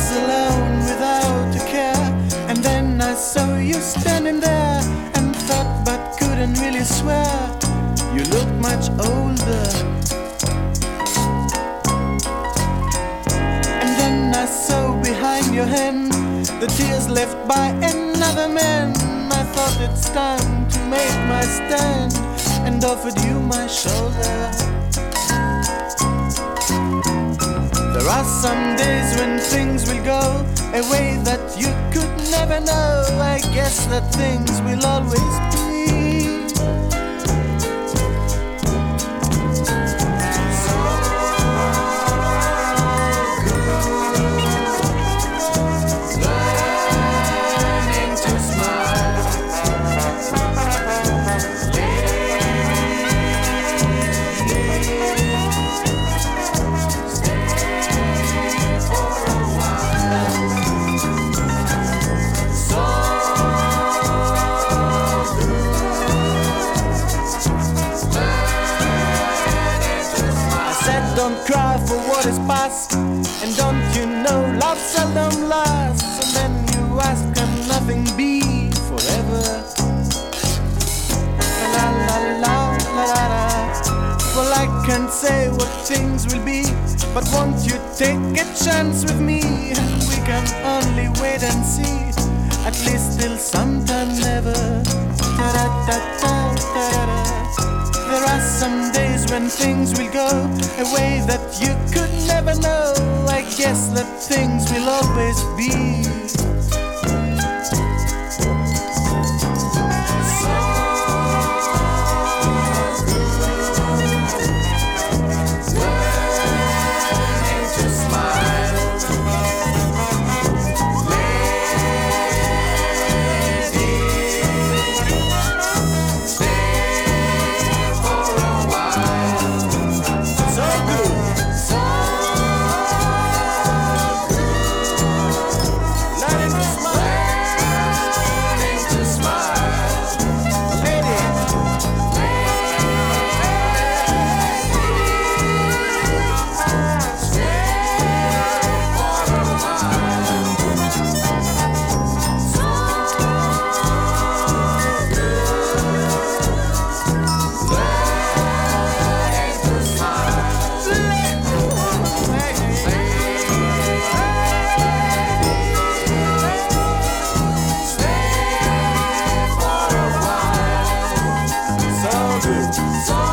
was alone without a care. And then I saw you standing there and thought but couldn't really swear. You look much older. And then I saw behind your hand the tears left by another man. I thought it's time to make my stand and offered you my shoulder. There are some days when things will go a way that you could never know. I guess that things will always be. Don't cry for what is past, and don't you know love seldom lasts. And then you ask, can nothing be forever? La la la la la la. Well, I can't say what things will be, but won't you take a chance with me? We can only wait and see, at least till sometime never. Da da da da da da. There are some days when things will go a way that you could never know. I guess that things will always be. So